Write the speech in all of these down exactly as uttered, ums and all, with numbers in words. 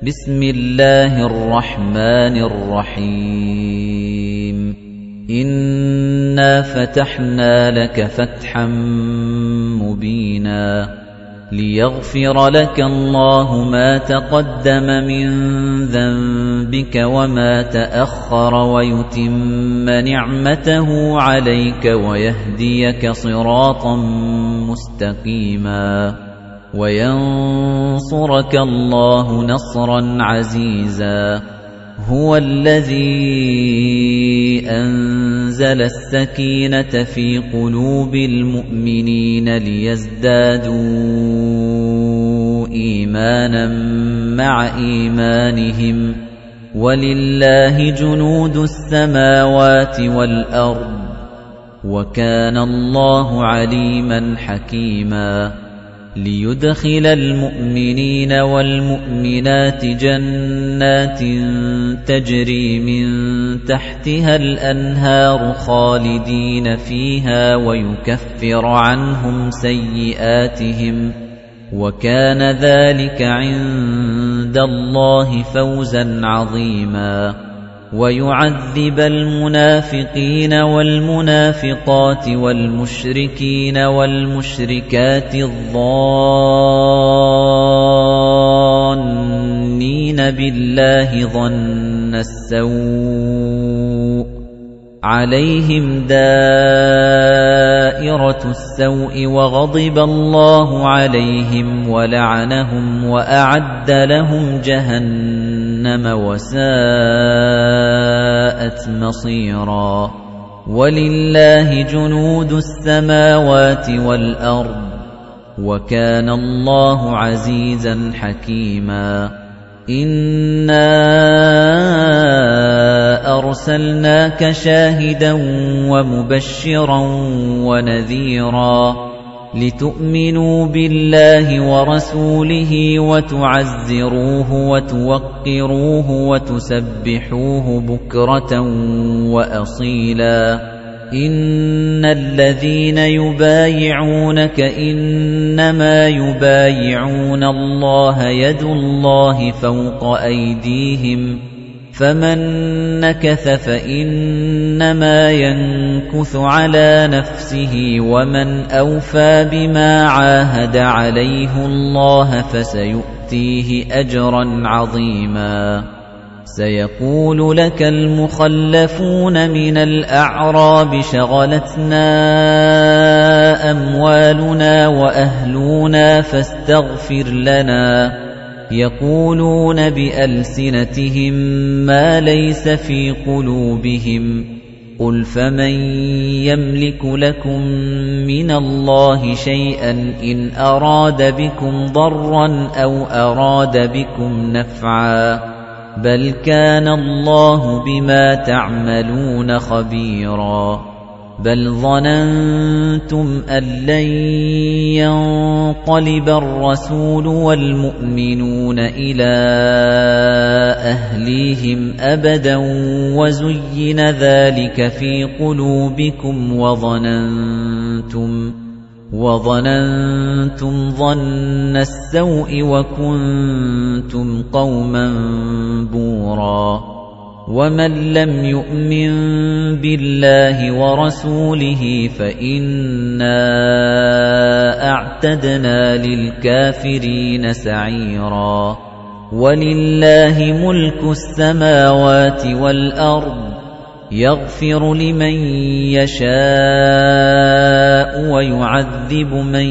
بسم الله الرحمن الرحيم إنا فتحنا لك فتحا مبينا ليغفر لك الله ما تقدم من ذنبك وما تأخر ويتم نعمته عليك ويهديك صراطا مستقيما وينصرك الله نصرا عزيزا هو الذي أنزل السكينة في قلوب المؤمنين ليزدادوا إيمانا مع إيمانهم ولله جنود السماوات والأرض وكان الله عليما حكيما ليدخل المؤمنين والمؤمنات جنات تجري من تحتها الأنهار خالدين فيها ويكفر عنهم سيئاتهم وكان ذلك عند الله فوزا عظيما ويعذب المنافقين والمنافقات والمشركين والمشركات الظانين بالله ظن السوء عليهم دائرة السوء وغضب الله عليهم ولعنهم وأعد لهم جهنم وساءت مصيرا ولله جنود السماوات والأرض وكان الله عزيزا حكيما إنا أرسلناك شاهدا ومبشرا ونذيرا لتؤمنوا بالله ورسوله وتعزروه وتوقروه وتسبحوه بكرة وأصيلا إن الذين يبايعونك إنما يبايعون الله يد الله فوق أيديهم فمن نكث فإنما ينكث على نفسه ومن أوفى بما عاهد عليه الله فسيؤتيه أجرا عظيما سيقول لك المخلفون من الأعراب شغلتنا أموالنا وأهلنا فاستغفر لنا يقولون بألسنتهم ما ليس في قلوبهم قل فمن يملك لكم من الله شيئا إن أراد بكم ضرا أو أراد بكم نفعا بل كان الله بما تعملون خبيرا بل ظننتم أن لن ينقلب الرسول والمؤمنون إلى أهليهم أبدا وزين ذلك في قلوبكم وظننتم وظننتم ظن السوء وكنتم قوما بورا ومن لم يؤمن بالله ورسوله فإنا أعتدنا للكافرين سعيرا ولله ملك السماوات والأرض يغفر لمن يشاء ويعذب من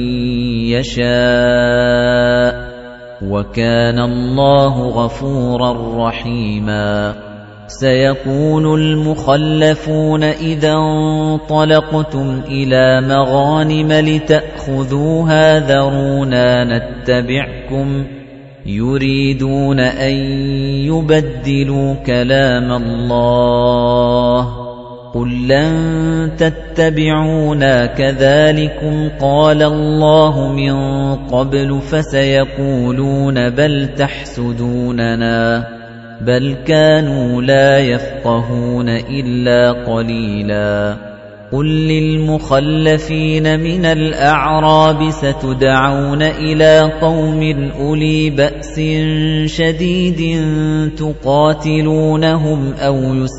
يشاء وكان الله غفورا رحيما سيقول المخلفون إذا انطلقتم إلى مغانم لتأخذوها ذرونا نتبعكم يريدون أن يبدلوا كلام الله قل لن تتبعونا كذلكم قال الله من قبل فسيقولون بل تحسدوننا بل كانوا لا يفقهون إلا قليلا قُل لِّلْمُخَلَّفِينَ مِنَ الْأَعْرَابِ سَتُدْعَوْنَ إِلَىٰ قَوْمٍ أُولِي بَأْسٍ شَدِيدٍ تُقَاتِلُونَهُمْ أَوْ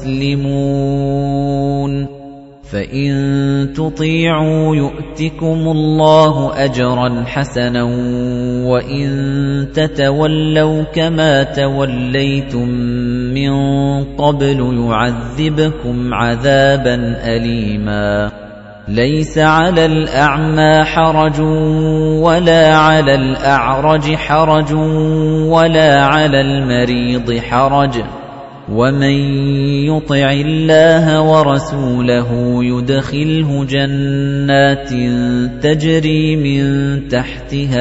يُسْلِمُونَ فَإِن تُطِيعُوا يُؤْتِكُمُ اللَّهُ أَجْرًا حَسَنًا وَإِن تَتَوَلَّوْا كَمَا تَوَلَّيْتُم مِّن قَبْلُ يُعَذِّبْكُمْ عَذَابًا أَلِيمًا لَيْسَ عَلَى الْأَعْمَى حَرَجٌ وَلَا عَلَى الْأَعْرَجِ حَرَجٌ وَلَا عَلَى الْمَرِيضِ حَرَجٌ وَمَن يُطِعِ اللَّهَ وَرَسُولَهُ يُدْخِلْهُ جَنَّاتٍ تَجْرِي مِن تَحْتِهَا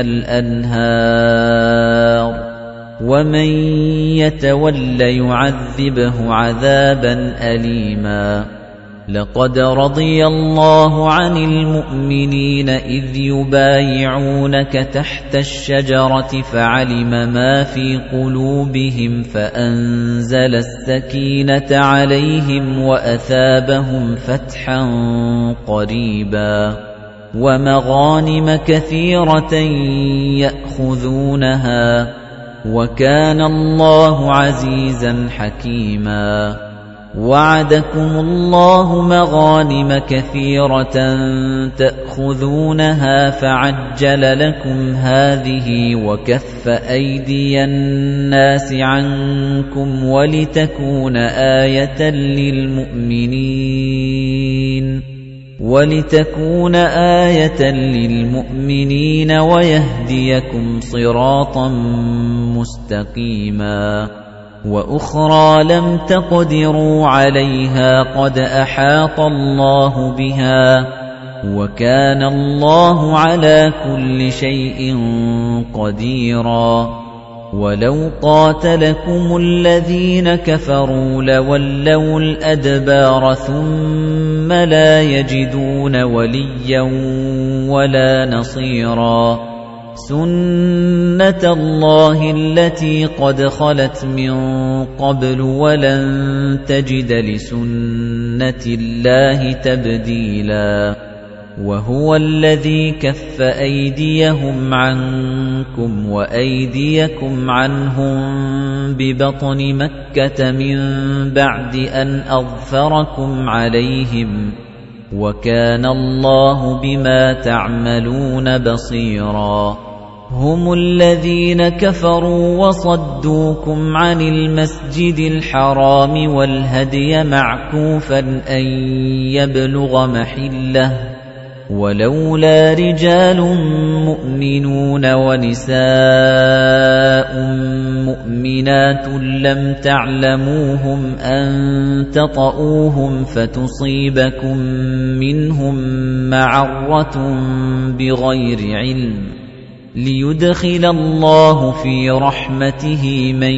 الْأَنْهَارُ وَمَن يَتَوَلَّ يُعَذِّبْهُ عَذَابًا أَلِيمًا لَقَدْ رَضِيَ اللَّهُ عَنِ الْمُؤْمِنِينَ إِذْ يُبَايِعُونَكَ تَحْتَ الشَّجَرَةِ فَعَلِمَ مَا فِي قُلُوبِهِمْ فَأَنزَلَ السَّكِينَةَ عَلَيْهِمْ وَأَثَابَهُمْ فَتْحًا قَرِيبًا وَمَغَانِمَ كَثِيرَةً يَأْخُذُونَهَا وَكَانَ اللَّهُ عَزِيزًا حَكِيمًا وَعَدَكُمُ اللَّهُ مَغَانِمَ كَثِيرَةً تَأْخُذُونَهَا فَعَجَّلَ لَكُمْ هَٰذِهِ وَكَفَّ أَيْدِيَ النَّاسِ عَنكُمْ وَلِتَكُونَ آيَةً لِّلْمُؤْمِنِينَ وَلِتَكُونَ آيَةً لِّلْمُؤْمِنِينَ وَيَهْدِيَكُمْ صِرَاطًا مُّسْتَقِيمًا وَأُخْرَى لَمْ تَقْدِرُوا عَلَيْهَا قَدْ أَحَاطَ اللَّهُ بِهَا وَكَانَ اللَّهُ عَلَى كُلِّ شَيْءٍ قَدِيرًا وَلَوْ قَاتَلَكُمُ الَّذِينَ كَفَرُوا لَوَلَّوُا الْأَدْبَارَ ثُمَّ لَا يَجِدُونَ وَلِيًّا وَلَا نَصِيرًا سُنَّةَ اللَّهِ الَّتِي قَدْ خَلَتْ مِن قَبْلُ وَلَن تَجِدَ لِسُنَّةِ اللَّهِ تَبْدِيلًا وَهُوَ الَّذِي كَفَّ أَيْدِيَهُمْ عَنكُمْ وَأَيْدِيَكُمْ عَنْهُم بِبَطْنِ مَكَّةَ مِن بَعْدِ أَنْ أَظْفَرَكُمْ عَلَيْهِمْ وَكَانَ اللَّهُ بِمَا تَعْمَلُونَ بَصِيرًا هُمُ الَّذِينَ كَفَرُوا وَصَدُّوكُمْ عَنِ الْمَسْجِدِ الْحَرَامِ وَالْهَدْيَ مَعْكُوفًا أَن يَبْلُغَ مَحِلَّهُ وَلَوْلَا رِجَالٌ مُؤْمِنُونَ وَنِسَاءٌ مُؤْمِنَاتٌ لَّمْ تَعْلَمُوهُمْ أَن تَطَئُوهُمْ فَتُصِيبَكُم مِّنْهُم مَّعَرَّةٌ بِغَيْرِ عِلْمٍ لِيُدْخِلَ اللَّهُ فِي رَحْمَتِهِ مَن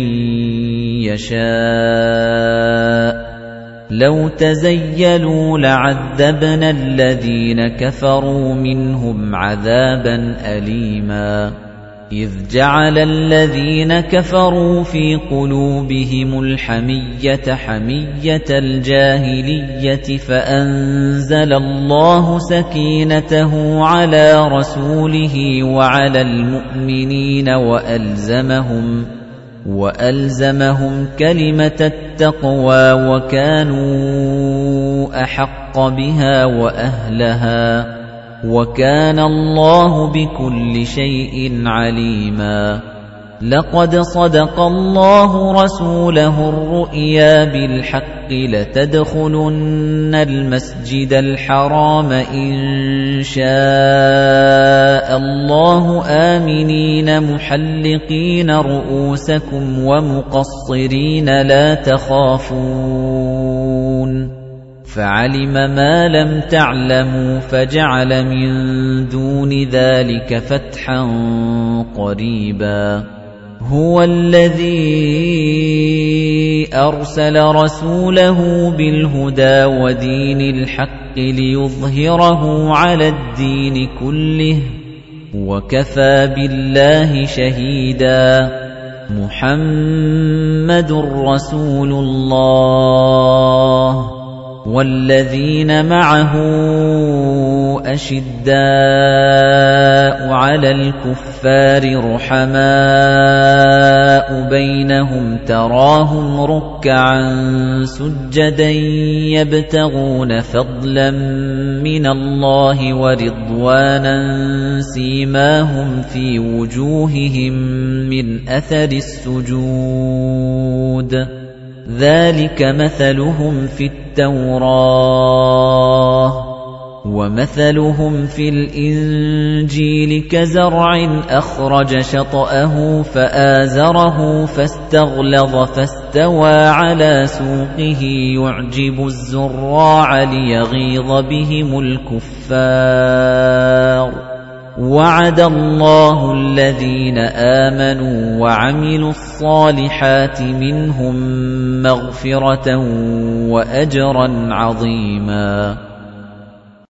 يَشَاءُ لَوْ تَزَيَّلُوا لَعَذَّبْنَا الَّذِينَ كَفَرُوا مِنْهُمْ عَذَابًا أَلِيمًا إِذْ جَعَلَ الَّذِينَ كَفَرُوا فِي قُلُوبِهِمُ الْحَمِيَّةَ حَمِيَّةَ الْجَاهِلِيَّةِ فَأَنزَلَ اللَّهُ سَكِينَتَهُ عَلَى رَسُولِهِ وَعَلَى الْمُؤْمِنِينَ وَأَلْزَمَهُمْ وَأَلْزَمَهُمْ كَلِمَةَ التَّقْوَى وَكَانُوا أَحَقَّ بِهَا وَأَهْلَهَا وَكَانَ اللَّهُ بِكُلِّ شَيْءٍ عَلِيمًا لَقَدْ صَدَقَ اللَّهُ رَسُولَهُ الرُّؤْيَا بِالْحَقِّ لَتَدْخُلُنَّ الْمَسْجِدَ الْحَرَامَ إِن شَاءَ اللَّهُ آمِنِينَ مُحَلِّقِينَ رُءُوسَكُمْ وَمُقَصِّرِينَ لَا تَخَافُونَ فَعَلِمَ مَا لَمْ تَعْلَمُوا فَجَعَلَ مِن دُونِ ذَلِكَ فَتْحًا قَرِيبًا هُوَ الَّذِي أَرْسَلَ رَسُولَهُ بِالْهُدَى وَدِينِ الْحَقِّ لِيُظْهِرَهُ عَلَى الدِّينِ كُلِّهِ وَكَفَى بِاللَّهِ شَهِيدًا مُحَمَّدٌ رَّسُولُ اللَّهِ وَالَّذِينَ مَعَهُ أَشِدَّاءُ عَلَى الْكُفَّارِ رُحَمَاءُ بَيْنَهُمْ تَرَاهُمْ رُكَّعًا سُجَّدًا يَبْتَغُونَ فَضْلًا مِنَ اللَّهِ وَرِضْوَانًا سِيمَاهُمْ فِي وُجُوهِهِم مِّنْ أَثَرِ السُّجُودِ ذَلِكَ مَثَلُهُمْ فِي التَّوْرَاةِ وَمَثَلُهُمْ فِي الْإِنْجِيلِ كَزَرْعٍ أَخْرَجَ شَطْأَهُ فَآزَرَهُ فَاسْتَغْلَظَ فَاسْتَوَى عَلَى سُوقِهِ يُعْجِبُ الزُّرَّاعَ لِيَغِيظَ بِهِمُ الْكُفَّارَ وَعَدَ اللَّهُ الَّذِينَ آمَنُوا وَعَمِلُوا الصَّالِحَاتِ مِنْهُم مَّغْفِرَةً وَأَجْرًا عَظِيمًا